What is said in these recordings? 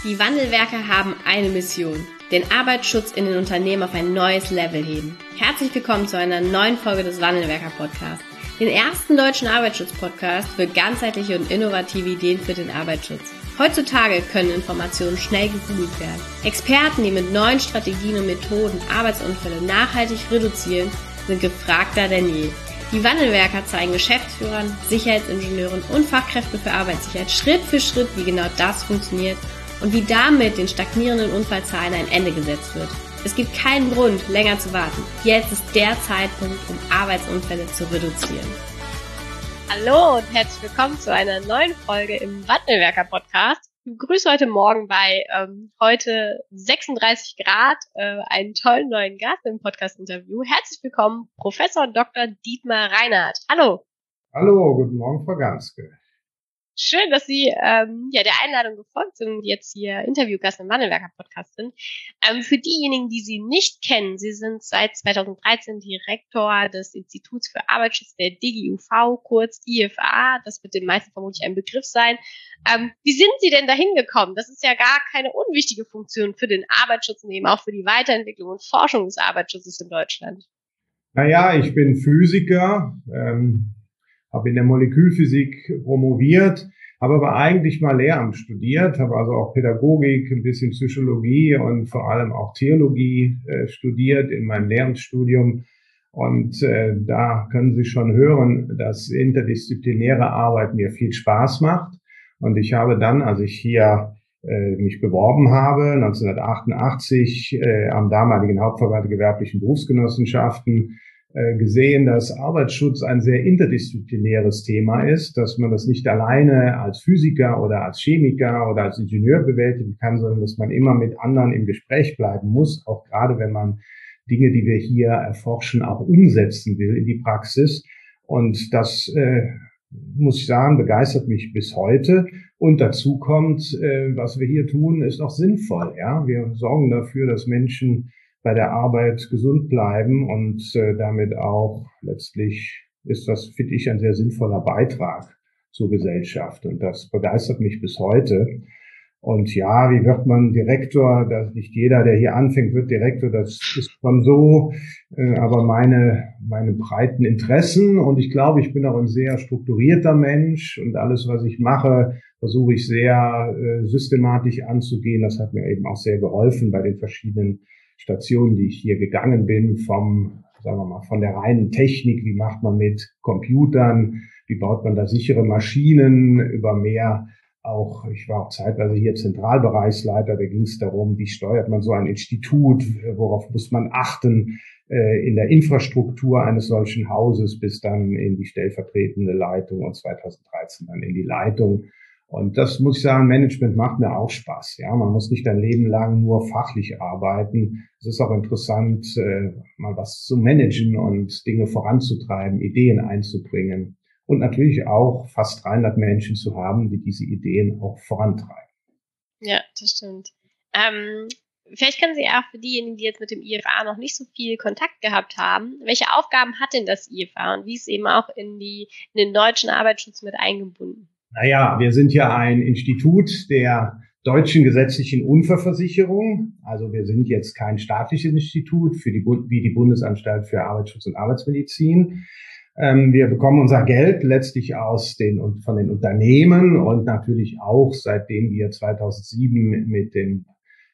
Die Wandelwerker haben eine Mission: den Arbeitsschutz in den Unternehmen auf ein neues Level heben. Herzlich willkommen zu einer neuen Folge des Wandelwerker-Podcasts, den ersten deutschen Arbeitsschutz-Podcast für ganzheitliche und innovative Ideen für den Arbeitsschutz. Heutzutage können Informationen schnell gegoogelt werden. Experten, die mit neuen Strategien und Methoden Arbeitsunfälle nachhaltig reduzieren, sind gefragter denn je. Die Wandelwerker zeigen Geschäftsführern, Sicherheitsingenieuren und Fachkräften für Arbeitssicherheit Schritt für Schritt, wie genau das funktioniert und wie damit den stagnierenden Unfallzahlen ein Ende gesetzt wird. Es gibt keinen Grund, länger zu warten. Jetzt ist der Zeitpunkt, um Arbeitsunfälle zu reduzieren. Hallo und herzlich willkommen zu einer neuen Folge im Wandelwerker-Podcast. Ich begrüße heute Morgen bei heute 36 Grad einen tollen neuen Gast im Podcast-Interview. Herzlich willkommen, Professor Dr. Dietmar Reinhardt. Hallo. Hallo, guten Morgen, Frau Ganske. Schön, dass Sie der Einladung gefolgt sind und jetzt hier Interviewgast im Wandelwerker-Podcast sind. Für diejenigen, die Sie nicht kennen, Sie sind seit 2013 Direktor des Instituts für Arbeitsschutz der DGUV, kurz IFA. Das wird den meisten vermutlich ein Begriff sein. Wie sind Sie denn dahin gekommen? Das ist ja gar keine unwichtige Funktion für den Arbeitsschutz und eben auch für die Weiterentwicklung und Forschung des Arbeitsschutzes in Deutschland. Naja, ich bin Physiker, habe in der Molekülphysik promoviert, habe aber eigentlich mal Lehramt studiert, habe also auch Pädagogik, ein bisschen Psychologie und vor allem auch Theologie studiert in meinem Lehramtsstudium. Und da können Sie schon hören, dass interdisziplinäre Arbeit mir viel Spaß macht. Und ich habe dann, als ich hier mich beworben habe, 1988 am damaligen Hauptverband der gewerblichen Berufsgenossenschaften, gesehen, dass Arbeitsschutz ein sehr interdisziplinäres Thema ist, dass man das nicht alleine als Physiker oder als Chemiker oder als Ingenieur bewältigen kann, sondern dass man immer mit anderen im Gespräch bleiben muss, auch gerade wenn man Dinge, die wir hier erforschen, auch umsetzen will in die Praxis. Und das, muss ich sagen, begeistert mich bis heute. Und dazu kommt, was wir hier tun, ist auch sinnvoll. Ja, wir sorgen dafür, dass Menschen bei der Arbeit gesund bleiben und damit auch letztlich ist das, finde ich, ein sehr sinnvoller Beitrag zur Gesellschaft und das begeistert mich bis heute. Und ja, wie wird man Direktor? Das nicht jeder, der hier anfängt, wird Direktor. Das ist schon so, aber meine breiten Interessen und ich glaube, ich bin auch ein sehr strukturierter Mensch und alles, was ich mache, versuche ich sehr systematisch anzugehen. Das hat mir eben auch sehr geholfen bei den verschiedenen Stationen, die ich hier gegangen bin, sagen wir mal, von der reinen Technik, wie macht man mit Computern, wie baut man da sichere Maschinen, über mehr auch, ich war auch zeitweise hier Zentralbereichsleiter, da ging es darum, wie steuert man so ein Institut, worauf muss man achten in der Infrastruktur eines solchen Hauses, bis dann in die stellvertretende Leitung und 2013 dann in die Leitung. Und das muss ich sagen, Management macht mir auch Spaß. Ja, man muss nicht ein Leben lang nur fachlich arbeiten. Es ist auch interessant, mal was zu managen und Dinge voranzutreiben, Ideen einzubringen und natürlich auch fast 300 Menschen zu haben, die diese Ideen auch vorantreiben. Ja, das stimmt. Vielleicht können Sie auch für diejenigen, die jetzt mit dem IFA noch nicht so viel Kontakt gehabt haben, welche Aufgaben hat denn das IFA und wie ist eben auch in den deutschen Arbeitsschutz mit eingebunden? Naja, wir sind ja ein Institut der deutschen gesetzlichen Unfallversicherung. Also wir sind jetzt kein staatliches Institut wie die Bundesanstalt für Arbeitsschutz und Arbeitsmedizin. Wir bekommen unser Geld letztlich von den Unternehmen und natürlich auch, seitdem wir 2007 mit dem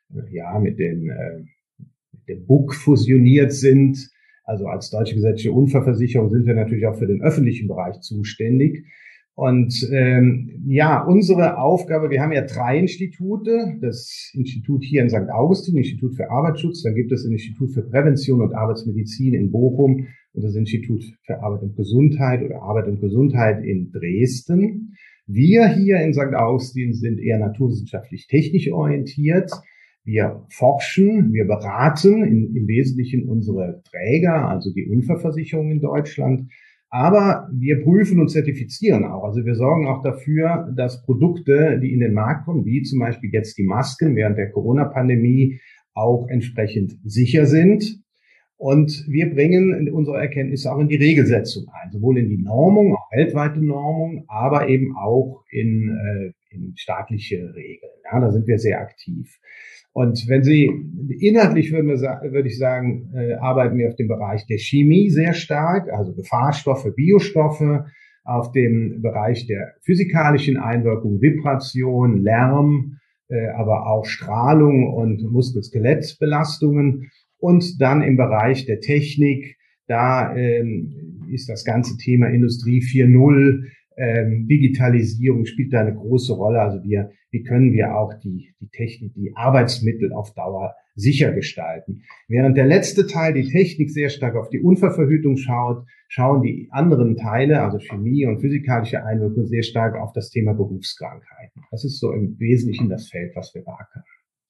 BUG fusioniert sind. Also als deutsche gesetzliche Unfallversicherung sind wir natürlich auch für den öffentlichen Bereich zuständig. Und unsere Aufgabe, wir haben ja 3 Institute, das Institut hier in St. Augustin, Institut für Arbeitsschutz, dann gibt es das Institut für Prävention und Arbeitsmedizin in Bochum und das Institut für Arbeit und Gesundheit oder Arbeit und Gesundheit in Dresden. Wir hier in St. Augustin sind eher naturwissenschaftlich technisch orientiert. Wir forschen, wir beraten im Wesentlichen unsere Träger, also die Unfallversicherung in Deutschland. Aber wir prüfen und zertifizieren auch. Also wir sorgen auch dafür, dass Produkte, die in den Markt kommen, wie zum Beispiel jetzt die Masken während der Corona-Pandemie, auch entsprechend sicher sind. Und wir bringen unsere Erkenntnisse auch in die Regelsetzung ein, sowohl in die Normung, auch weltweite Normung, aber eben auch in staatliche Regeln. Ja, da sind wir sehr aktiv. Und wenn Sie inhaltlich würde ich sagen, arbeiten wir auf dem Bereich der Chemie sehr stark, also Gefahrstoffe, Biostoffe, auf dem Bereich der physikalischen Einwirkung, Vibration, Lärm, aber auch Strahlung und Muskel-Skelett-Belastungen und dann im Bereich der Technik, da ist das ganze Thema Industrie 4.0, Digitalisierung spielt da eine große Rolle. Also wie können wir auch die Technik, die Arbeitsmittel auf Dauer sicher gestalten. Während der letzte Teil, die Technik, sehr stark auf die Unfallverhütung schaut, schauen die anderen Teile, also Chemie und physikalische Einwirkung, sehr stark auf das Thema Berufskrankheiten. Das ist so im Wesentlichen das Feld, was wir beackern.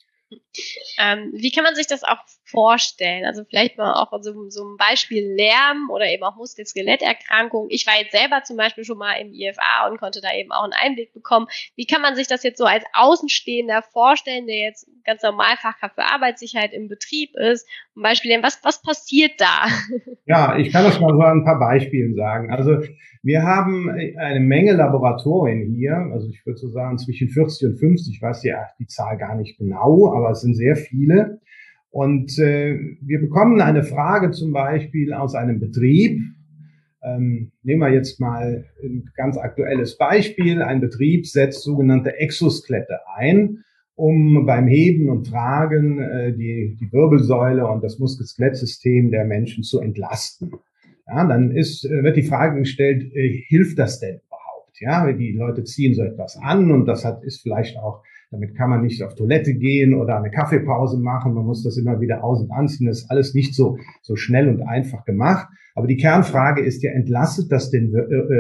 Wie kann man sich das auch vorstellen? Also vielleicht mal auch so ein Beispiel Lärm oder eben auch Muskel-Skeletterkrankungen. Ich war jetzt selber zum Beispiel schon mal im IFA und konnte da eben auch einen Einblick bekommen. Wie kann man sich das jetzt so als Außenstehender vorstellen, der jetzt ganz normal Fachkraft für Arbeitssicherheit im Betrieb ist? Zum Beispiel, was passiert da? Ja, ich kann das mal so an ein paar Beispielen sagen. Also wir haben eine Menge Laboratorien hier, also ich würde so sagen zwischen 40 und 50, ich weiß ja die Zahl gar nicht genau, aber es sind sehr viele. Und wir bekommen eine Frage zum Beispiel aus einem Betrieb. Nehmen wir jetzt mal ein ganz aktuelles Beispiel. Ein Betrieb setzt sogenannte Exoskelette ein, um beim Heben und Tragen die Wirbelsäule und das Muskel-Skelett-System der Menschen zu entlasten. Ja, dann wird die Frage gestellt, hilft das denn überhaupt? Ja, die Leute ziehen so etwas an und ist vielleicht auch, damit kann man nicht auf Toilette gehen oder eine Kaffeepause machen. Man muss das immer wieder aus- und anziehen. Das ist alles nicht so schnell und einfach gemacht. Aber die Kernfrage ist ja, entlastet das den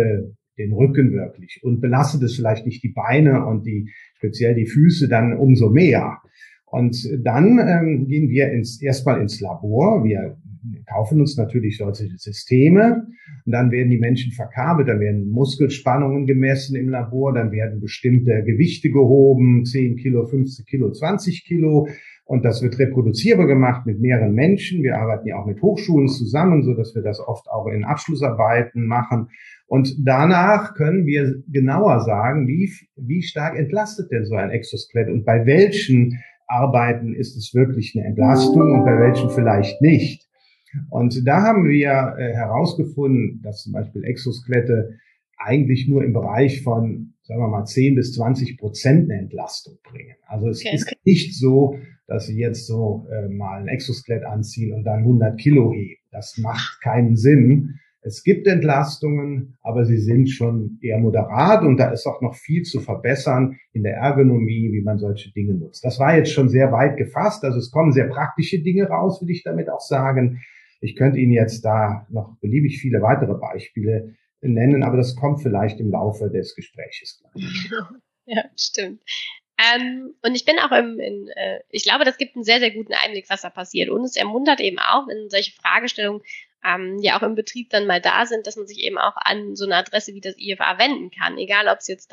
Rücken wirklich und belastet es vielleicht nicht die Beine und speziell die Füße dann umso mehr. Und dann gehen wir erstmal ins Labor. Wir kaufen uns natürlich solche Systeme und dann werden die Menschen verkabelt, dann werden Muskelspannungen gemessen im Labor, dann werden bestimmte Gewichte gehoben, 10 Kilo, 15 Kilo, 20 Kilo und das wird reproduzierbar gemacht mit mehreren Menschen. Wir arbeiten ja auch mit Hochschulen zusammen, so dass wir das oft auch in Abschlussarbeiten machen und danach können wir genauer sagen, wie stark entlastet denn so ein Exoskelett und bei welchen Arbeiten ist es wirklich eine Entlastung und bei welchen vielleicht nicht. Und da haben wir herausgefunden, dass zum Beispiel Exoskelette eigentlich nur im Bereich von, sagen wir mal, 10 bis 20% eine Entlastung bringen. Also es ist nicht so, dass Sie jetzt so mal ein Exoskelett anziehen und dann 100 Kilo heben. Das macht keinen Sinn. Es gibt Entlastungen, aber sie sind schon eher moderat und da ist auch noch viel zu verbessern in der Ergonomie, wie man solche Dinge nutzt. Das war jetzt schon sehr weit gefasst, also es kommen sehr praktische Dinge raus, würde ich damit auch sagen. Ich könnte Ihnen jetzt da noch beliebig viele weitere Beispiele nennen, aber das kommt vielleicht im Laufe des Gespräches gleich. Ja, stimmt. Und ich bin auch ich glaube, das gibt einen sehr, sehr guten Einblick, was da passiert. Und es ermuntert eben auch, wenn solche Fragestellungen ja auch im Betrieb dann mal da sind, dass man sich eben auch an so eine Adresse wie das IFA wenden kann. Egal, ob es jetzt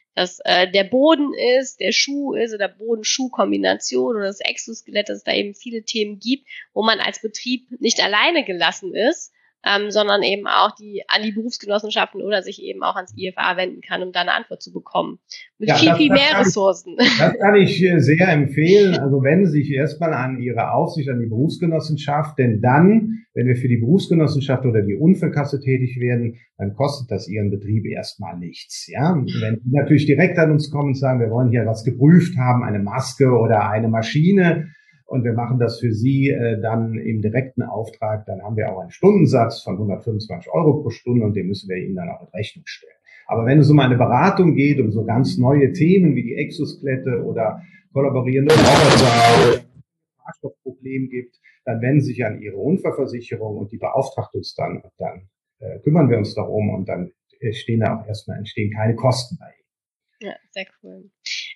der Boden ist, der Schuh ist oder Boden-Schuh-Kombination oder das Exoskelett, dass es da eben viele Themen gibt, wo man als Betrieb nicht alleine gelassen ist, sondern eben auch an die Berufsgenossenschaften oder sich eben auch ans IFA wenden kann, um da eine Antwort zu bekommen. Mit viel mehr Ressourcen. Das kann ich sehr empfehlen. Also wenden Sie sich erstmal an Ihre Aufsicht, an die Berufsgenossenschaft, denn dann, wenn wir für die Berufsgenossenschaft oder die Unfallkasse tätig werden, dann kostet das Ihren Betrieb erstmal nichts. Ja, wenn Sie natürlich direkt an uns kommen und sagen, wir wollen hier was geprüft haben, eine Maske oder eine Maschine, und wir machen das für Sie dann im direkten Auftrag, dann haben wir auch einen Stundensatz von 125 € pro Stunde und den müssen wir Ihnen dann auch in Rechnung stellen. Aber wenn es um eine Beratung geht, um so ganz neue Themen wie die Exoskelette oder kollaborierende Roboter oder Fahrstoffproblem gibt, dann wenden Sie sich an Ihre Unfallversicherung und die beauftragt uns dann und dann kümmern wir uns darum und dann entstehen keine Kosten bei Ihnen. Ja, sehr cool.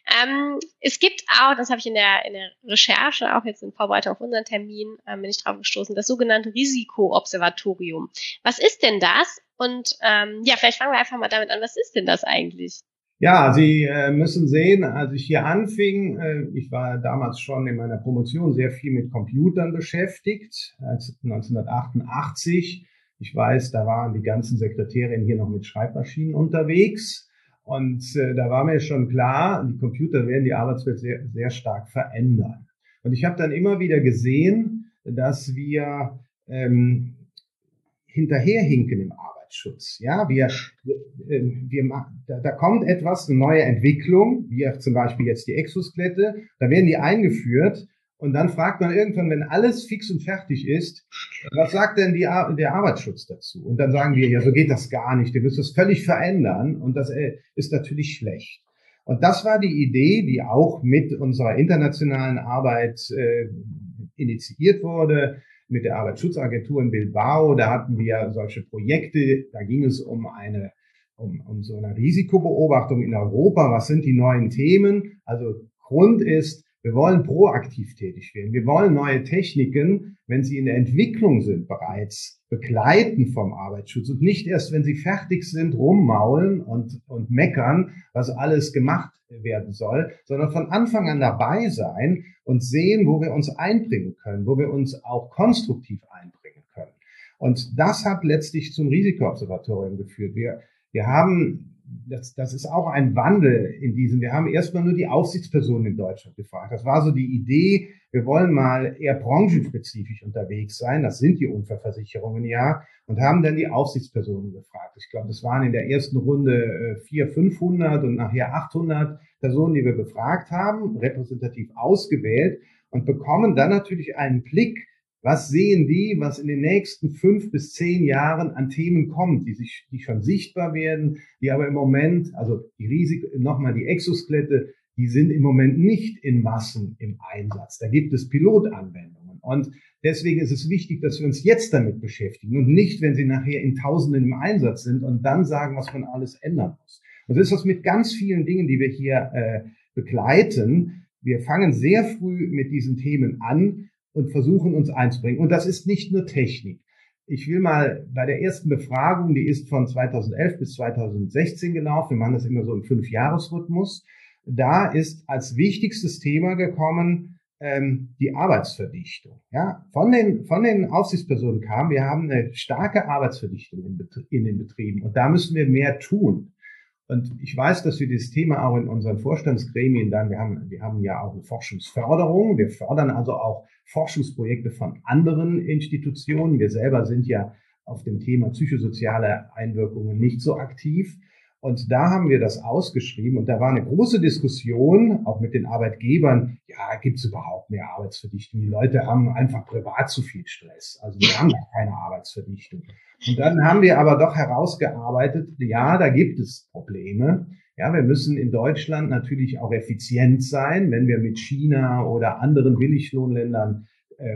Es gibt auch, das habe ich in der Recherche, auch jetzt in Vorbereitung auf unseren Termin, bin ich drauf gestoßen, das sogenannte Risikoobservatorium. Was ist denn das? Und vielleicht fangen wir einfach mal damit an, was ist denn das eigentlich? Ja, Sie müssen sehen, als ich hier anfing, ich war damals schon in meiner Promotion sehr viel mit Computern beschäftigt, 1988. Ich weiß, da waren die ganzen Sekretärinnen hier noch mit Schreibmaschinen unterwegs. Und da war mir schon klar, die Computer werden die Arbeitswelt sehr, sehr stark verändern. Und ich habe dann immer wieder gesehen, dass wir hinterherhinken im Arbeitsschutz. Ja, da kommt etwas, eine neue Entwicklung, wie zum Beispiel jetzt die Exoskelette, da werden die eingeführt und dann fragt man irgendwann, wenn alles fix und fertig ist, was sagt denn der Arbeitsschutz dazu? Und dann sagen wir, ja, so geht das gar nicht, ihr müsst das völlig verändern und das ist natürlich schlecht. Und das war die Idee, die auch mit unserer internationalen Arbeit initiiert wurde, mit der Arbeitsschutzagentur in Bilbao. Da hatten wir solche Projekte, da ging es um so eine Risikobeobachtung in Europa. Was sind die neuen Themen? Also Grund ist, wir wollen proaktiv tätig werden. Wir wollen neue Techniken, wenn sie in der Entwicklung sind, bereits begleiten vom Arbeitsschutz und nicht erst, wenn sie fertig sind, rummaulen und meckern, was alles gemacht werden soll, sondern von Anfang an dabei sein und sehen, wo wir uns einbringen können, wo wir uns auch konstruktiv einbringen können. Und das hat letztlich zum Risikoobservatorium geführt. Wir haben, das ist auch ein Wandel in diesem, wir haben erstmal nur die Aufsichtspersonen in Deutschland gefragt. Das war so die Idee, wir wollen mal eher branchenspezifisch unterwegs sein, das sind die Unfallversicherungen ja, und haben dann die Aufsichtspersonen gefragt. Ich glaube, das waren in der ersten Runde 400, 500 und nachher 800 Personen, die wir befragt haben, repräsentativ ausgewählt und bekommen dann natürlich einen Blick, was sehen die, was in den nächsten 5 bis 10 Jahren an Themen kommt, die schon sichtbar werden, die aber im Moment, also die Exoskelette, die sind im Moment nicht in Massen im Einsatz. Da gibt es Pilotanwendungen. Und deswegen ist es wichtig, dass wir uns jetzt damit beschäftigen und nicht, wenn sie nachher in Tausenden im Einsatz sind und dann sagen, was man alles ändern muss. Und das ist das mit ganz vielen Dingen, die wir hier begleiten. Wir fangen sehr früh mit diesen Themen an und versuchen uns einzubringen. Und das ist nicht nur Technik. Ich will mal bei der ersten Befragung, die ist von 2011 bis 2016 gelaufen, wir machen das immer so im 5-Jahres-Rhythmus, da ist als wichtigstes Thema gekommen die Arbeitsverdichtung. Ja, von den Aufsichtspersonen kam, wir haben eine starke Arbeitsverdichtung in den Betrieben und da müssen wir mehr tun. Und ich weiß, dass wir dieses Thema auch in unseren Vorstandsgremien wir haben ja auch eine Forschungsförderung. Wir fördern also auch Forschungsprojekte von anderen Institutionen. Wir selber sind ja auf dem Thema psychosoziale Einwirkungen nicht so aktiv. Und da haben wir das ausgeschrieben und da war eine große Diskussion, auch mit den Arbeitgebern, ja, gibt es überhaupt mehr Arbeitsverdichtung? Die Leute haben einfach privat zu viel Stress. Also wir haben gar keine Arbeitsverdichtung. Und dann haben wir aber doch herausgearbeitet, ja, da gibt es Probleme. Ja, wir müssen in Deutschland natürlich auch effizient sein, wenn wir mit China oder anderen Billiglohnländern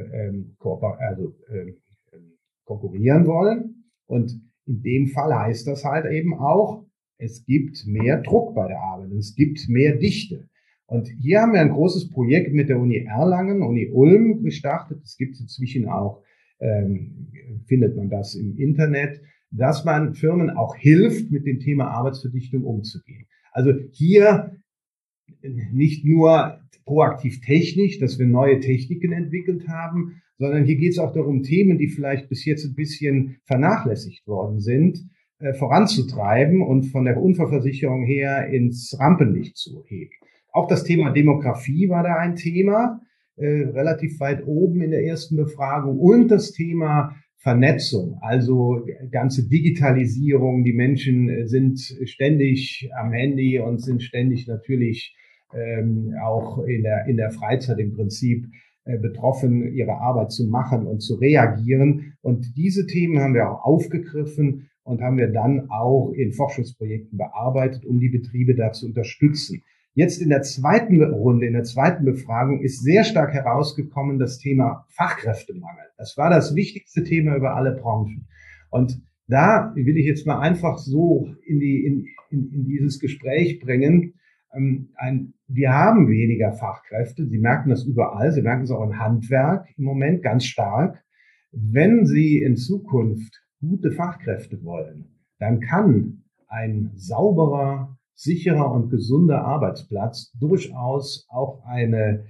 konkurrieren wollen. Und in dem Fall heißt das halt eben auch, es gibt mehr Druck bei der Arbeit, es gibt mehr Dichte. Und hier haben wir ein großes Projekt mit der Uni Erlangen, Uni Ulm gestartet. Es gibt inzwischen auch, findet man das im Internet, dass man Firmen auch hilft, mit dem Thema Arbeitsverdichtung umzugehen. Also hier nicht nur proaktiv technisch, dass wir neue Techniken entwickelt haben, sondern hier geht es auch darum, Themen, die vielleicht bis jetzt ein bisschen vernachlässigt worden sind, voranzutreiben und von der Unfallversicherung her ins Rampenlicht zu heben. Auch das Thema Demografie war da ein Thema, relativ weit oben in der ersten Befragung, und das Thema Vernetzung, also ganze Digitalisierung. Die Menschen sind ständig am Handy und sind ständig natürlich auch in der Freizeit im Prinzip betroffen, ihre Arbeit zu machen und zu reagieren. Und diese Themen haben wir auch aufgegriffen und haben wir dann auch in Forschungsprojekten bearbeitet, um die Betriebe da zu unterstützen. Jetzt in der zweiten Runde, in der zweiten Befragung ist sehr stark herausgekommen das Thema Fachkräftemangel. Das war das wichtigste Thema über alle Branchen. Und da will ich jetzt mal einfach so in dieses Gespräch bringen. Wir haben weniger Fachkräfte. Sie merken das überall. Sie merken es auch im Handwerk im Moment ganz stark. Wenn Sie in Zukunft gute Fachkräfte wollen, dann kann ein sauberer, sicherer und gesunder Arbeitsplatz durchaus auch eine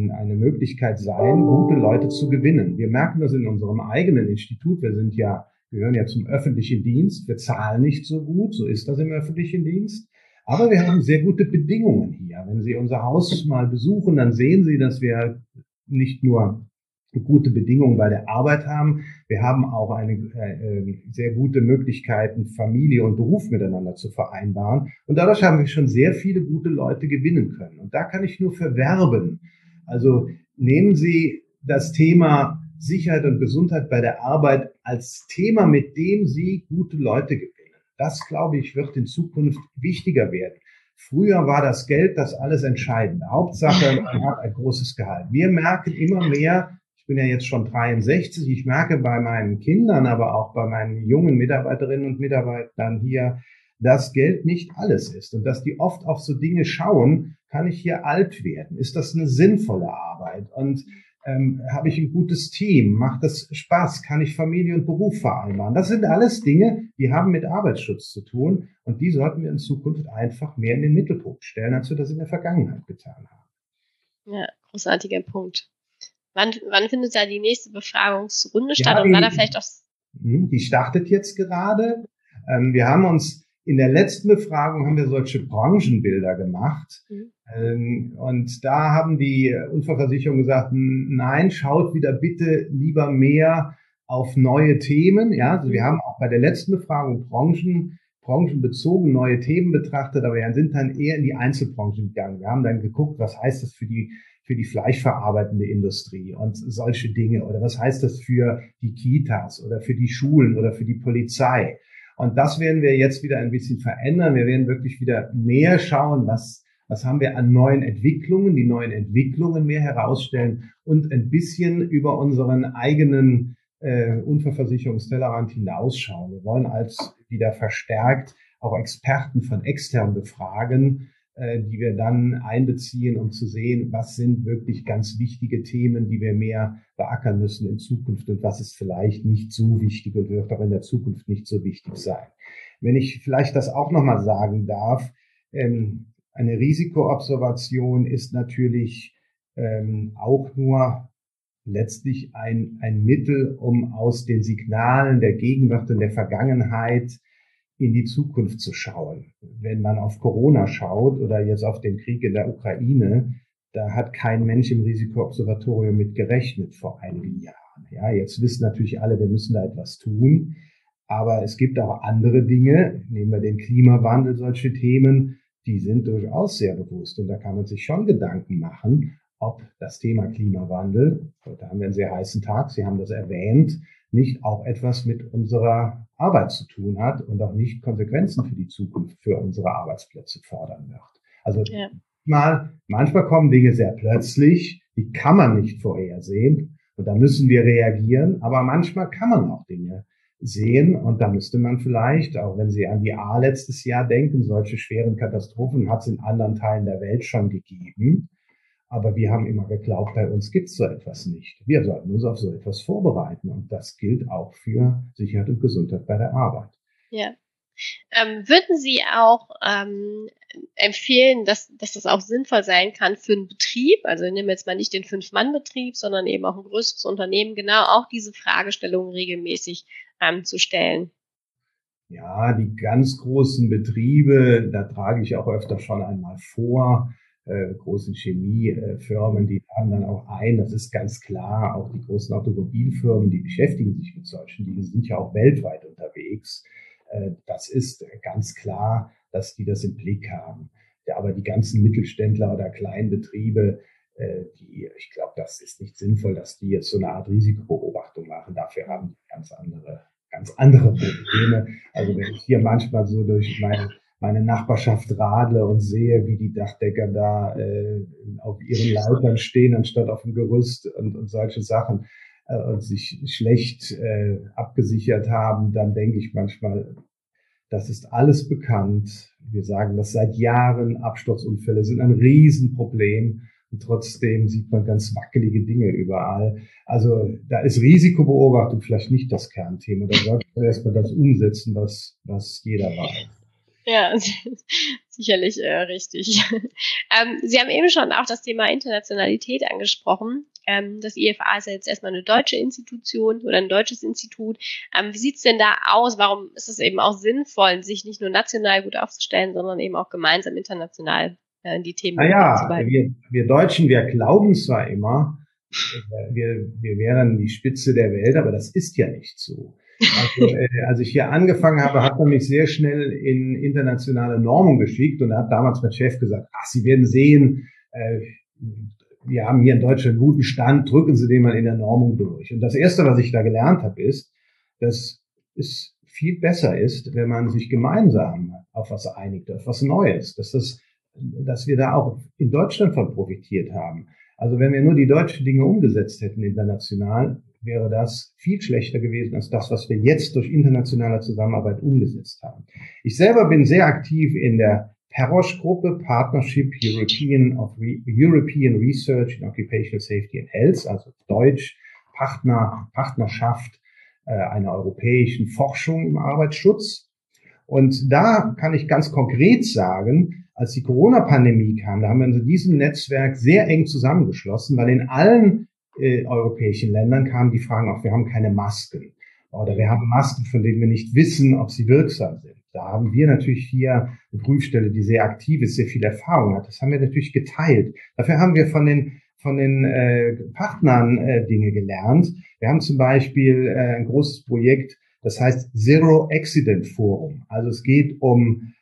Möglichkeit sein, gute Leute zu gewinnen. Wir merken das in unserem eigenen Institut. Wir sind ja Wir gehören ja zum öffentlichen Dienst. Wir zahlen nicht so gut. So ist das im öffentlichen Dienst. Aber wir haben sehr gute Bedingungen hier. Wenn Sie unser Haus mal besuchen, dann sehen Sie, dass wir nicht nur gute Bedingungen bei der Arbeit haben. Wir haben auch sehr gute Möglichkeiten, Familie und Beruf miteinander zu vereinbaren. Und dadurch haben wir schon sehr viele gute Leute gewinnen können. Und da kann ich nur für werben. Also nehmen Sie das Thema Sicherheit und Gesundheit bei der Arbeit als Thema, mit dem Sie gute Leute gewinnen. Das, glaube ich, wird in Zukunft wichtiger werden. Früher war das Geld das alles Entscheidende. Hauptsache, man hat ein großes Gehalt. Wir merken immer mehr, ich bin ja jetzt schon 63, ich merke bei meinen Kindern, aber auch bei meinen jungen Mitarbeiterinnen und Mitarbeitern hier, dass Geld nicht alles ist und dass die oft auf so Dinge schauen, kann ich hier alt werden? Ist das eine sinnvolle Arbeit? Und habe ich ein gutes Team? Macht das Spaß? Kann ich Familie und Beruf vereinbaren? Das sind alles Dinge, die haben mit Arbeitsschutz zu tun und die sollten wir in Zukunft einfach mehr in den Mittelpunkt stellen, als wir das in der Vergangenheit getan haben. Ja, großartiger Punkt. Wann findet da die nächste Befragungsrunde statt? Und war da vielleicht auch... Die startet jetzt gerade. Wir haben uns in der letzten Befragung haben wir solche Branchenbilder gemacht. Und da haben die Unfallversicherungen gesagt, nein, schaut wieder bitte lieber mehr auf neue Themen. Ja, also wir haben auch bei der letzten Befragung branchenbezogen neue Themen betrachtet, aber wir sind dann eher in die Einzelbranchen gegangen. Wir haben dann geguckt, was heißt das für die fleischverarbeitende Industrie und solche Dinge. Oder was heißt das für die Kitas oder für die Schulen oder für die Polizei? Und das werden wir jetzt wieder ein bisschen verändern. Wir werden wirklich wieder mehr schauen, was haben wir an neuen Entwicklungen, die neuen Entwicklungen mehr herausstellen und ein bisschen über unseren eigenen Unfallversicherungstellerrand hinausschauen. Wir wollen als wieder verstärkt auch Experten von extern befragen, die wir dann einbeziehen, um zu sehen, was sind wirklich ganz wichtige Themen, die wir mehr beackern müssen in Zukunft und was ist vielleicht nicht so wichtig und wird auch in der Zukunft nicht so wichtig sein. Wenn ich vielleicht das auch nochmal sagen darf, eine Risikoobservation ist natürlich auch nur letztlich ein Mittel, um aus den Signalen der Gegenwart und der Vergangenheit in die Zukunft zu schauen. Wenn man auf Corona schaut oder jetzt auf den Krieg in der Ukraine, da hat kein Mensch im Risikoobservatorium mit gerechnet vor einigen Jahren. Ja, jetzt wissen natürlich alle, wir müssen da etwas tun. Aber es gibt auch andere Dinge, nehmen wir den Klimawandel, solche Themen, die sind durchaus sehr bewusst. Und da kann man sich schon Gedanken machen, ob das Thema Klimawandel, heute haben wir einen sehr heißen Tag, Sie haben das erwähnt, nicht auch etwas mit unserer Arbeit zu tun hat und auch nicht Konsequenzen für die Zukunft für unsere Arbeitsplätze fordern wird. Also manchmal kommen Dinge sehr plötzlich, die kann man nicht vorhersehen und da müssen wir reagieren, aber manchmal kann man auch Dinge sehen und da müsste man vielleicht, auch wenn Sie an die A letztes Jahr denken, solche schweren Katastrophen hat es in anderen Teilen der Welt schon gegeben. Aber wir haben immer geglaubt, bei uns gibt es so etwas nicht. Wir sollten uns auf so etwas vorbereiten. Und das gilt auch für Sicherheit und Gesundheit bei der Arbeit. Ja. Würden Sie auch empfehlen, dass das auch sinnvoll sein kann für einen Betrieb? Also nehmen wir jetzt mal nicht den 5-Mann-Betrieb, sondern eben auch ein größeres Unternehmen, genau auch diese Fragestellungen regelmäßig zu stellen. Ja, die ganz großen Betriebe, da trage ich auch öfter schon einmal vor, großen Chemiefirmen, die laden dann auch ein, das ist ganz klar, auch die großen Automobilfirmen, die beschäftigen sich mit solchen Dingen, sind ja auch weltweit unterwegs. Das ist ganz klar, dass die das im Blick haben. Ja, aber die ganzen Mittelständler oder kleinen Betriebe, ich glaube, das ist nicht sinnvoll, dass die jetzt so eine Art Risikobeobachtung machen. Dafür haben die ganz andere Probleme. Also wenn ich hier manchmal so durch meine Nachbarschaft radle und sehe, wie die Dachdecker da auf ihren Leitern stehen, anstatt auf dem Gerüst und solche Sachen und sich schlecht abgesichert haben, dann denke ich manchmal, das ist alles bekannt. Wir sagen das seit Jahren, Absturzunfälle sind ein Riesenproblem und trotzdem sieht man ganz wackelige Dinge überall. Also da ist Risikobeobachtung vielleicht nicht das Kernthema. Da sollte man erstmal das umsetzen, was jeder weiß. Ja, sicherlich richtig. Sie haben eben schon auch das Thema Internationalität angesprochen. Das IFA ist ja jetzt erstmal eine deutsche Institution oder ein deutsches Institut. Wie sieht's denn da aus? Warum ist es eben auch sinnvoll, sich nicht nur national gut aufzustellen, sondern eben auch gemeinsam international die Themen im Blick zu behalten? Wir Deutschen, wir glauben zwar immer, wir wären die Spitze der Welt, aber das ist ja nicht so. Also, als ich hier angefangen habe, hat man mich sehr schnell in internationale Normung geschickt und da hat damals mein Chef gesagt, ach, Sie werden sehen, wir haben hier in Deutschland einen guten Stand, drücken Sie den mal in der Normung durch. Und das Erste, was ich da gelernt habe, ist, dass es viel besser ist, wenn man sich gemeinsam auf was einigt, auf was Neues, dass wir da auch in Deutschland von profitiert haben. Also wenn wir nur die deutschen Dinge umgesetzt hätten international, wäre das viel schlechter gewesen als das, was wir jetzt durch internationale Zusammenarbeit umgesetzt haben. Ich selber bin sehr aktiv in der PEROSH-Gruppe, Partnership European Research in Occupational Safety and Health, also Deutsch, Partnerschaft einer europäischen Forschung im Arbeitsschutz. Und da kann ich ganz konkret sagen, als die Corona-Pandemie kam, da haben wir in diesem Netzwerk sehr eng zusammengeschlossen, weil in allen europäischen Ländern kamen die Fragen auf, wir haben keine Masken oder wir haben Masken, von denen wir nicht wissen, ob sie wirksam sind. Da haben wir natürlich hier eine Prüfstelle, die sehr aktiv ist, sehr viel Erfahrung hat. Das haben wir natürlich geteilt. Dafür haben wir von den Partnern Dinge gelernt. Wir haben zum Beispiel ein großes Projekt, das heißt Zero Accident Forum. Also es geht um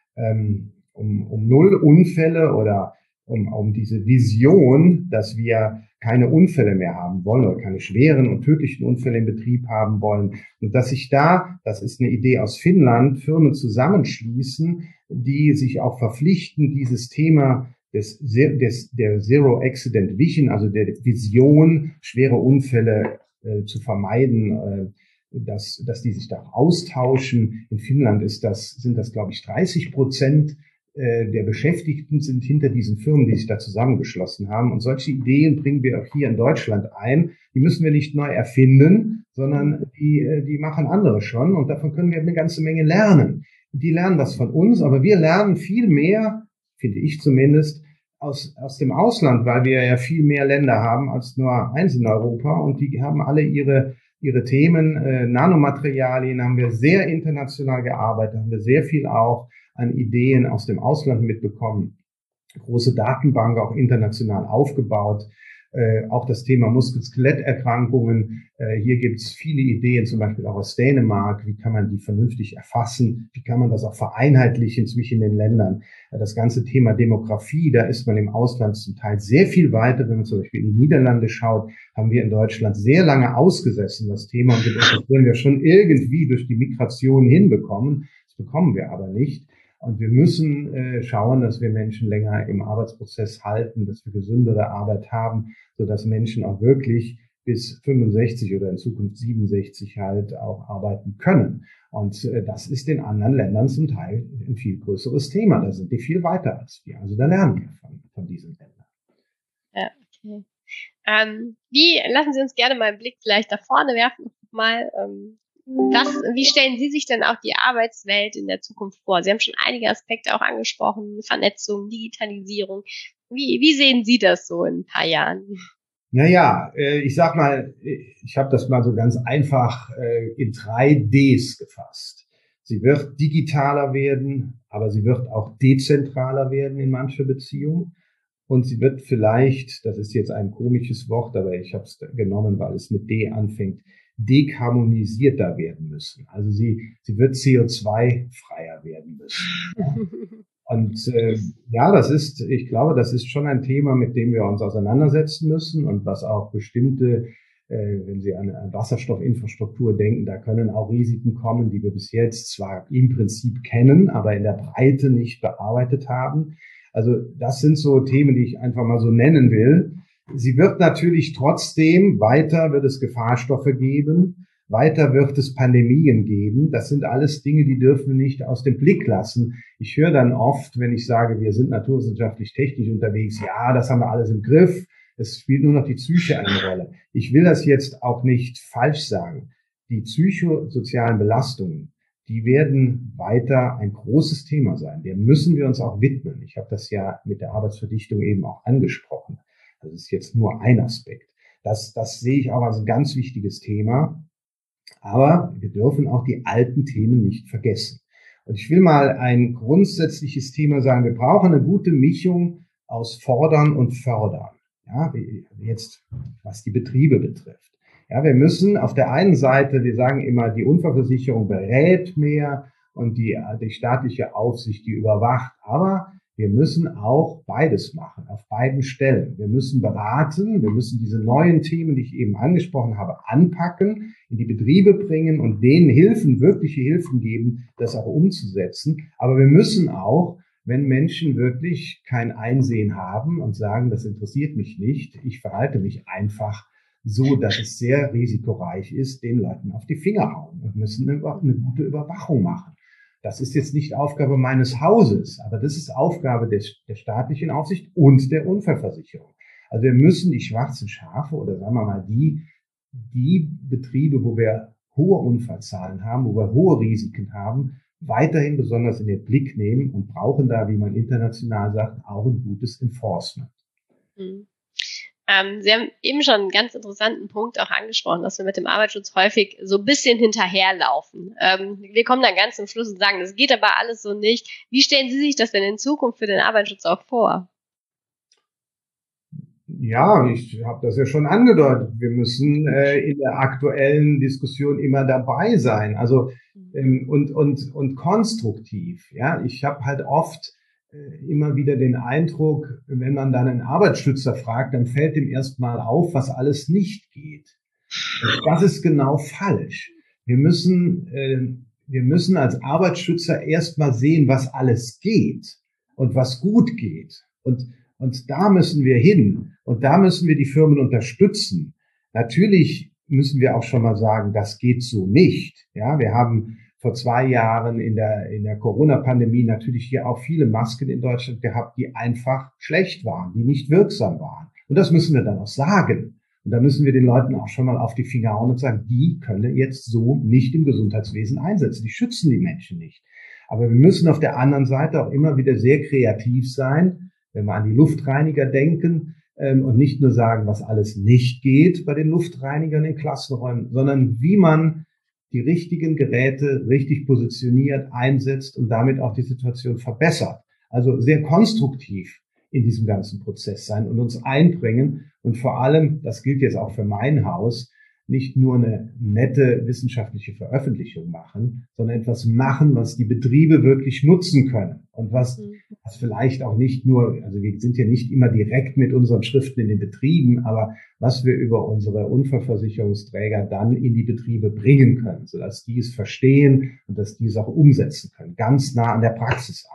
null Unfälle oder um diese Vision, dass wir keine Unfälle mehr haben wollen oder keine schweren und tödlichen Unfälle im Betrieb haben wollen. Und dass sich da, das ist eine Idee aus Finnland, Firmen zusammenschließen, die sich auch verpflichten, dieses Thema der Zero Accident Vision, also der Vision, schwere Unfälle zu vermeiden, dass die sich da austauschen. In Finnland sind das, glaube ich, 30% der Beschäftigten sind hinter diesen Firmen, die sich da zusammengeschlossen haben. Und solche Ideen bringen wir auch hier in Deutschland ein. Die müssen wir nicht neu erfinden, sondern die machen andere schon. Und davon können wir eine ganze Menge lernen. Die lernen was von uns, aber wir lernen viel mehr, finde ich zumindest, aus dem Ausland, weil wir ja viel mehr Länder haben als nur eins in Europa. Und die haben alle ihre Themen. Nanomaterialien haben wir sehr international gearbeitet, haben wir sehr viel auch an Ideen aus dem Ausland mitbekommen, große Datenbank auch international aufgebaut, auch das Thema Muskel-Skeletterkrankungen. Hier gibt es viele Ideen, zum Beispiel auch aus Dänemark. Wie kann man die vernünftig erfassen? Wie kann man das auch vereinheitlichen zwischen den Ländern? Das ganze Thema Demografie, da ist man im Ausland zum Teil sehr viel weiter. Wenn man zum Beispiel in die Niederlande schaut, haben wir in Deutschland sehr lange ausgesessen, das Thema. Und das wollen wir schon irgendwie durch die Migration hinbekommen. Das bekommen wir aber nicht. Und wir müssen schauen, dass wir Menschen länger im Arbeitsprozess halten, dass wir gesündere Arbeit haben, sodass Menschen auch wirklich bis 65 oder in Zukunft 67 halt auch arbeiten können. Und das ist in anderen Ländern zum Teil ein viel größeres Thema. Da sind die viel weiter als wir. Also da lernen wir von diesen Ländern. Ja, okay. Lassen Sie uns gerne mal einen Blick vielleicht da vorne werfen, mal. Wie stellen Sie sich denn auch die Arbeitswelt in der Zukunft vor? Sie haben schon einige Aspekte auch angesprochen, Vernetzung, Digitalisierung. Wie sehen Sie das so in ein paar Jahren? Naja, ich sag mal, ich habe das mal so ganz einfach in 3 Ds gefasst. Sie wird digitaler werden, aber sie wird auch dezentraler werden in mancher Beziehung. Und sie wird vielleicht, das ist jetzt ein komisches Wort, aber ich habe es genommen, weil es mit D anfängt, dekarbonisierter werden müssen. Also sie wird CO2-freier werden müssen. Ja. Und ich glaube, das ist schon ein Thema, mit dem wir uns auseinandersetzen müssen und was auch bestimmte, wenn Sie an Wasserstoffinfrastruktur denken, da können auch Risiken kommen, die wir bis jetzt zwar im Prinzip kennen, aber in der Breite nicht bearbeitet haben. Also das sind so Themen, die ich einfach mal so nennen will. Sie wird natürlich trotzdem, weiter wird es Gefahrstoffe geben, weiter wird es Pandemien geben. Das sind alles Dinge, die dürfen wir nicht aus dem Blick lassen. Ich höre dann oft, wenn ich sage, wir sind naturwissenschaftlich technisch unterwegs, ja, das haben wir alles im Griff. Es spielt nur noch die Psyche eine Rolle. Ich will das jetzt auch nicht falsch sagen. Die psychosozialen Belastungen, die werden weiter ein großes Thema sein. Dem müssen wir uns auch widmen. Ich habe das ja mit der Arbeitsverdichtung eben auch angesprochen. Das ist jetzt nur ein Aspekt. Das sehe ich auch als ein ganz wichtiges Thema. Aber wir dürfen auch die alten Themen nicht vergessen. Und ich will mal ein grundsätzliches Thema sagen. Wir brauchen eine gute Mischung aus Fordern und Fördern. Ja, jetzt, was die Betriebe betrifft. Ja, wir müssen auf der einen Seite, wir sagen immer, die Unfallversicherung berät mehr und die staatliche Aufsicht, die überwacht. Aber wir müssen auch beides machen, auf beiden Stellen. Wir müssen beraten, wir müssen diese neuen Themen, die ich eben angesprochen habe, anpacken, in die Betriebe bringen und denen Hilfen, wirkliche Hilfen geben, das auch umzusetzen. Aber wir müssen auch, wenn Menschen wirklich kein Einsehen haben und sagen, das interessiert mich nicht, ich verhalte mich einfach so, dass es sehr risikoreich ist, den Leuten auf die Finger hauen und müssen eine gute Überwachung machen. Das ist jetzt nicht Aufgabe meines Hauses, aber das ist Aufgabe der staatlichen Aufsicht und der Unfallversicherung. Also wir müssen die schwarzen Schafe oder sagen wir mal die Betriebe, wo wir hohe Unfallzahlen haben, wo wir hohe Risiken haben, weiterhin besonders in den Blick nehmen und brauchen da, wie man international sagt, auch ein gutes Enforcement. Mhm. Sie haben eben schon einen ganz interessanten Punkt auch angesprochen, dass wir mit dem Arbeitsschutz häufig so ein bisschen hinterherlaufen. Wir kommen dann ganz zum Schluss und sagen, das geht aber alles so nicht. Wie stellen Sie sich das denn in Zukunft für den Arbeitsschutz auch vor? Ja, ich habe das ja schon angedeutet. Wir müssen in der aktuellen Diskussion immer dabei sein, also und konstruktiv. Ja, ich habe halt oft immer wieder den Eindruck, wenn man dann einen Arbeitsschützer fragt, dann fällt ihm erstmal auf, was alles nicht geht. Und das ist genau falsch. Wir müssen als Arbeitsschützer erstmal sehen, was alles geht und was gut geht. Und da müssen wir hin. Und da müssen wir die Firmen unterstützen. Natürlich müssen wir auch schon mal sagen, das geht so nicht. Ja, wir haben vor 2 Jahren in der Corona-Pandemie natürlich hier auch viele Masken in Deutschland gehabt, die einfach schlecht waren, die nicht wirksam waren. Und das müssen wir dann auch sagen. Und da müssen wir den Leuten auch schon mal auf die Finger hauen und sagen, die können jetzt so nicht im Gesundheitswesen einsetzen. Die schützen die Menschen nicht. Aber wir müssen auf der anderen Seite auch immer wieder sehr kreativ sein, wenn wir an die Luftreiniger denken, und nicht nur sagen, was alles nicht geht bei den Luftreinigern in Klassenräumen, sondern wie man die richtigen Geräte richtig positioniert, einsetzt und damit auch die Situation verbessert. Also sehr konstruktiv in diesem ganzen Prozess sein und uns einbringen und vor allem, das gilt jetzt auch für mein Haus, nicht nur eine nette wissenschaftliche Veröffentlichung machen, sondern etwas machen, was die Betriebe wirklich nutzen können und was vielleicht auch nicht nur, also wir sind ja nicht immer direkt mit unseren Schriften in den Betrieben, aber was wir über unsere Unfallversicherungsträger dann in die Betriebe bringen können, sodass die es verstehen und dass die es auch umsetzen können, ganz nah an der Praxisarbeit.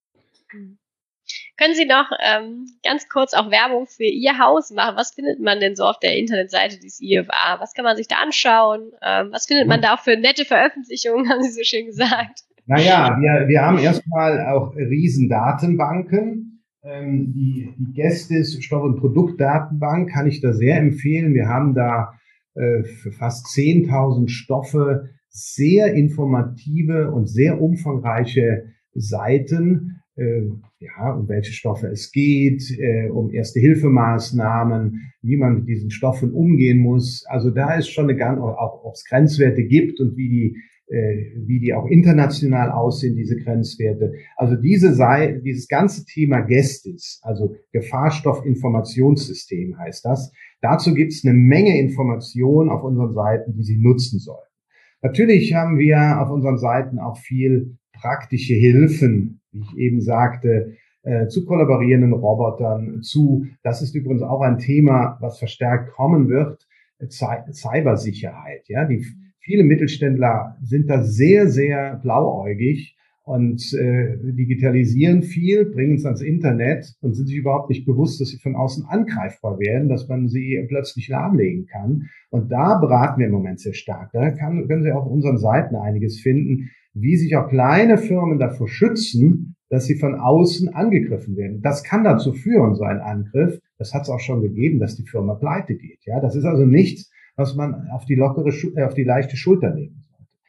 Können Sie noch ganz kurz auch Werbung für Ihr Haus machen? Was findet man denn so auf der Internetseite des IFA? Was kann man sich da anschauen? Was findet man da auch für nette Veröffentlichungen, haben Sie so schön gesagt? Naja, wir haben erstmal auch Riesendatenbanken. Die Gestis Stoff- und Produktdatenbank kann ich da sehr empfehlen. Wir haben da für fast 10.000 Stoffe sehr informative und sehr umfangreiche Seiten, um welche Stoffe es geht, um Erste-Hilfemaßnahmen, wie man mit diesen Stoffen umgehen muss. Also da ist schon auch ob es Grenzwerte gibt und wie die auch international aussehen, diese Grenzwerte. Also dieses ganze Thema Gestis, also Gefahrstoffinformationssystem heißt das. Dazu gibt es eine Menge Informationen auf unseren Seiten, die Sie nutzen sollen. Natürlich haben wir auf unseren Seiten auch viel praktische Hilfen, wie ich eben sagte, zu kollaborierenden Robotern, das ist übrigens auch ein Thema, was verstärkt kommen wird, Cybersicherheit. Ja, viele Mittelständler sind da sehr, sehr blauäugig und digitalisieren viel, bringen es ans Internet und sind sich überhaupt nicht bewusst, dass sie von außen angreifbar werden, dass man sie plötzlich lahmlegen kann. Und da beraten wir im Moment sehr stark. Da können Sie auf unseren Seiten einiges finden, wie sich auch kleine Firmen davor schützen, dass sie von außen angegriffen werden. Das kann dazu führen, so ein Angriff, das hat es auch schon gegeben, dass die Firma pleite geht. Ja, das ist also nichts, was man auf die leichte Schulter nehmen sollte.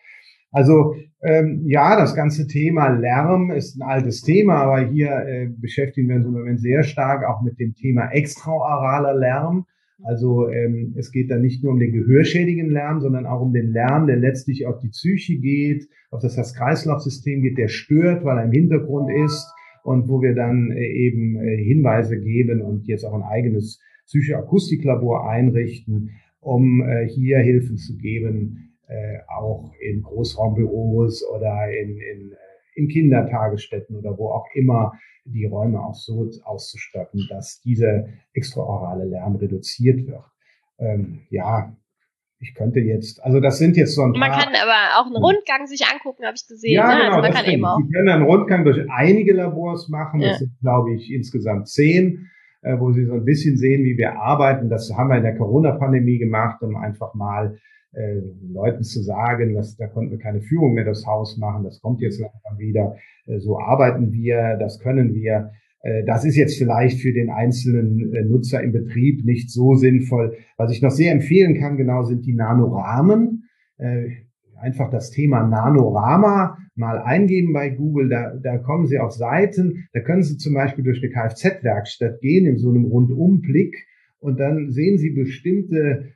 Also ja, das ganze Thema Lärm ist ein altes Thema, aber hier beschäftigen wir uns im Moment sehr stark auch mit dem Thema extraoraler Lärm. Also es geht da nicht nur um den gehörschädigen Lärm, sondern auch um den Lärm, der letztlich auf die Psyche geht, auf das Herz-Kreislauf-System geht, der stört, weil er im Hintergrund ist und wo wir dann eben Hinweise geben und jetzt auch ein eigenes Psychoakustiklabor einrichten, um hier Hilfen zu geben, auch in Großraumbüros oder in Kindertagesstätten oder wo auch immer, die Räume auch so auszustatten, dass dieser extraorale Lärm reduziert wird. Ja, ich könnte jetzt, also das sind jetzt so ein paar... Man kann aber auch einen Rundgang sich angucken, habe ich gesehen. Ja, ne? genau, also man das kann stimmt. eben auch. Sie können einen Rundgang durch einige Labors machen. Ja. Das sind, glaube ich, insgesamt 10, wo Sie so ein bisschen sehen, wie wir arbeiten. Das haben wir in der Corona-Pandemie gemacht, um einfach mal Leuten zu sagen, dass da konnten wir keine Führung mehr durchs Haus machen. Das kommt jetzt langsam wieder. So arbeiten wir, das können wir. Das ist jetzt vielleicht für den einzelnen Nutzer im Betrieb nicht so sinnvoll. Was ich noch sehr empfehlen kann, genau, sind die Nanorahmen. Einfach das Thema Nanorama mal eingeben bei Google. Da kommen Sie auf Seiten. Da können Sie zum Beispiel durch eine Kfz-Werkstatt gehen in so einem Rundumblick. Und dann sehen Sie bestimmte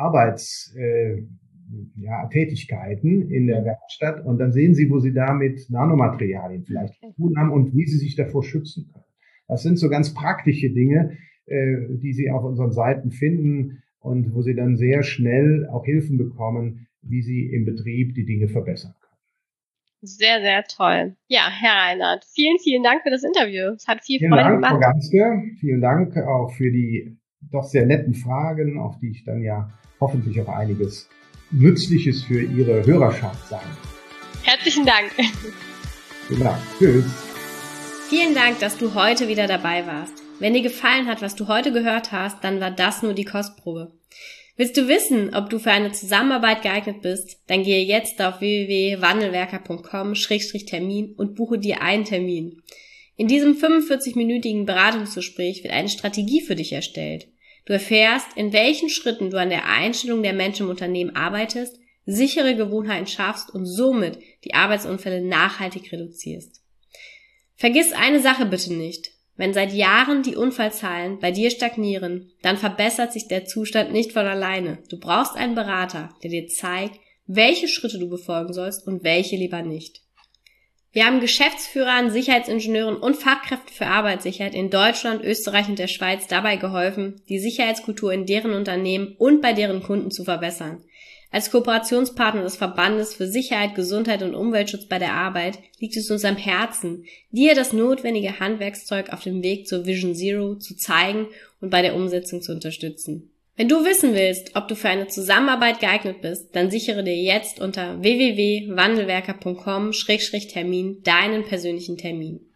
Tätigkeiten in der Werkstatt und dann sehen Sie, wo Sie da mit Nanomaterialien vielleicht zu tun haben und wie Sie sich davor schützen können. Das sind so ganz praktische Dinge, die Sie auf unseren Seiten finden und wo Sie dann sehr schnell auch Hilfen bekommen, wie Sie im Betrieb die Dinge verbessern können. Sehr, sehr toll. Ja, Herr Reinhardt, vielen, vielen Dank für das Interview. Es hat viel Vielen Freude Dank, gemacht. Frau Ganske. Vielen Dank auch für die doch sehr netten Fragen, auf die ich dann ja hoffentlich auch einiges Nützliches für Ihre Hörerschaft sagen. Herzlichen Dank. Vielen Dank. Tschüss. Vielen Dank, dass du heute wieder dabei warst. Wenn dir gefallen hat, was du heute gehört hast, dann war das nur die Kostprobe. Willst du wissen, ob du für eine Zusammenarbeit geeignet bist? Dann gehe jetzt auf www.wandelwerker.com/Termin und buche dir einen Termin. In diesem 45-minütigen Beratungsgespräch wird eine Strategie für dich erstellt. Du erfährst, in welchen Schritten du an der Einstellung der Menschen im Unternehmen arbeitest, sichere Gewohnheiten schaffst und somit die Arbeitsunfälle nachhaltig reduzierst. Vergiss eine Sache bitte nicht. Wenn seit Jahren die Unfallzahlen bei dir stagnieren, dann verbessert sich der Zustand nicht von alleine. Du brauchst einen Berater, der dir zeigt, welche Schritte du befolgen sollst und welche lieber nicht. Wir haben Geschäftsführern, Sicherheitsingenieuren und Fachkräften für Arbeitssicherheit in Deutschland, Österreich und der Schweiz dabei geholfen, die Sicherheitskultur in deren Unternehmen und bei deren Kunden zu verbessern. Als Kooperationspartner des Verbandes für Sicherheit, Gesundheit und Umweltschutz bei der Arbeit liegt es uns am Herzen, dir das notwendige Handwerkszeug auf dem Weg zur Vision Zero zu zeigen und bei der Umsetzung zu unterstützen. Wenn du wissen willst, ob du für eine Zusammenarbeit geeignet bist, dann sichere dir jetzt unter www.wandelwerker.com/Termin deinen persönlichen Termin.